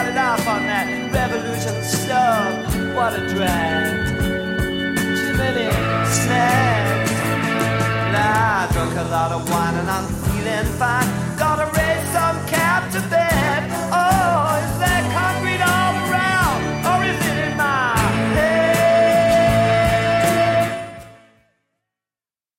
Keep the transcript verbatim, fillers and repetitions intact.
it off on that revolution stuff. What a drag. Too many snacks. Nah, I drunk a lot of wine and I'm feeling fine.